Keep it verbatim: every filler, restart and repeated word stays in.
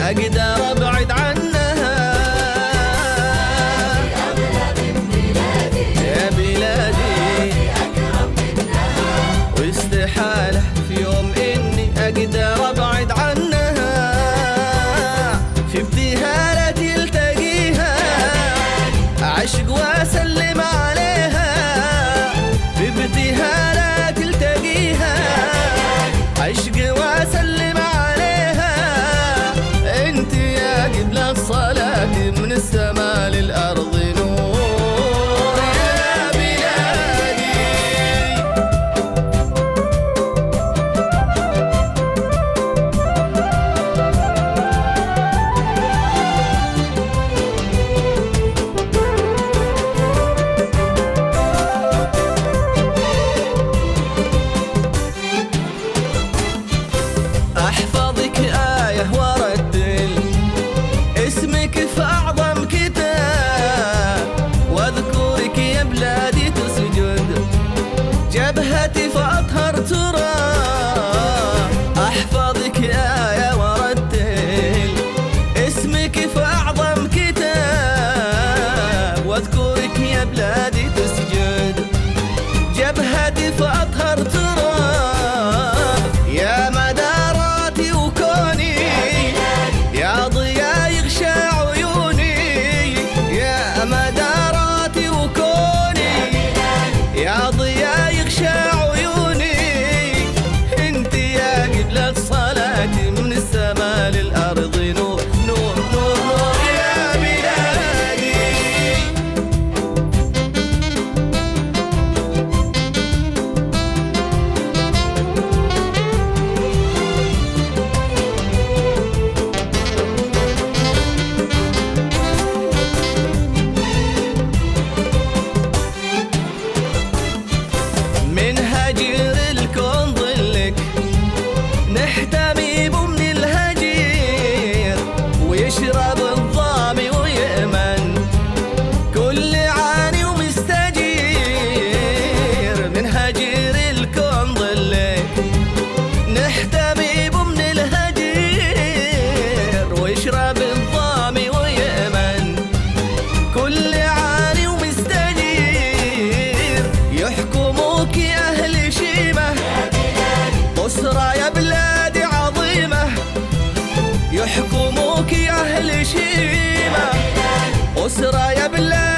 أقدر أبعد عنها. يا بلادي واستحالة في يوم إني أقدر أبعد عنها. في ابتهالة تلتقيها عشق وأسلم عليها. في ابتهالة تلتقيها عشق وأسلم عليها. انت يا قبل الصلاة من السماء للأرض نور. يا بلادي أحفظك آية ورتل اسمك في أعظم كتاب. واذكرك يا بلادي تسجد جبهتي في أطهر تراب. أحفظك آية ورتل اسمك في أعظم كتاب. واذكرك يا بلادي تسجد جبهتي في أطهر تراب. يا مداراتي وكوني يا ضياء يغشى عيوني. يا مداراتي وكوني يا ضياء يغشى عيوني. انت يا قبلة صلاتي من السماء للأرض نور نور نور نور. يا بلادي من هجر الكون ظلك نحتمي بمن الهجير. ويشرب الظامي ويأمن كل عاني ومستجير. من هجر الكون ظلك نحتمي بمن الهجير. ويشرب الظامي ويأمن كل عاني ومستجير. يحكموك يا أهل شيمة أسرة يا بلادي عظيمة. يحكموك يا أهل شيمة أسرة يا بلادي